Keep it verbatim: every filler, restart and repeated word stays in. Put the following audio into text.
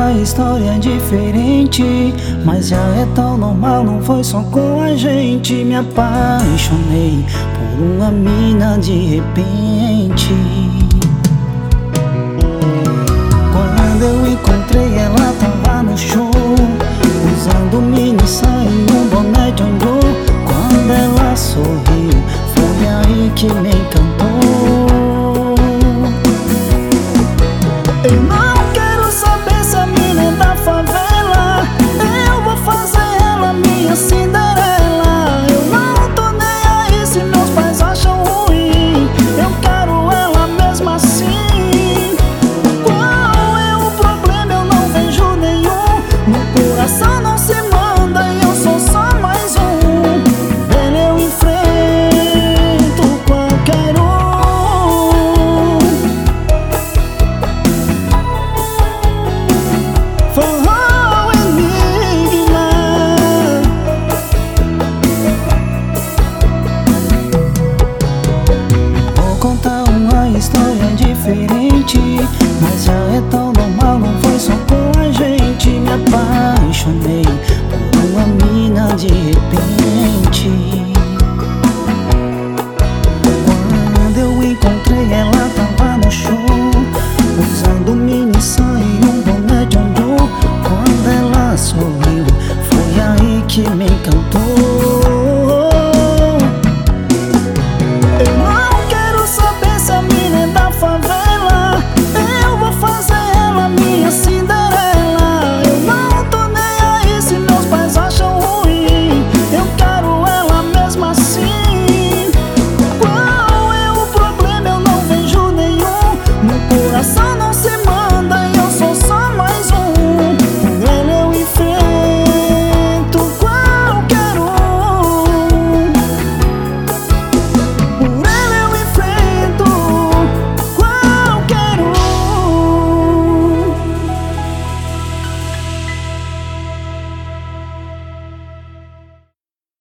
uma história diferente, mas já é tão normal, não foi só com a gente. Me apaixonei por uma mina de repente. Quando eu encontrei, ela tava no show, usando mini saia e um boné de andor. Quando ela sorriu, foi aí que me encantou. Eu não quero saber se a mina é da favela, eu vou fazer ela minha Cinderela. Eu não tô nem aí se meus pais acham ruim, eu quero ela mesmo assim. Qual é o problema? Eu não vejo nenhum. Meu coração não se manda e eu sou só mais um. Dele eu enfrento qualquer um. Forró Enigma. Vou contar uma história diferente, mas já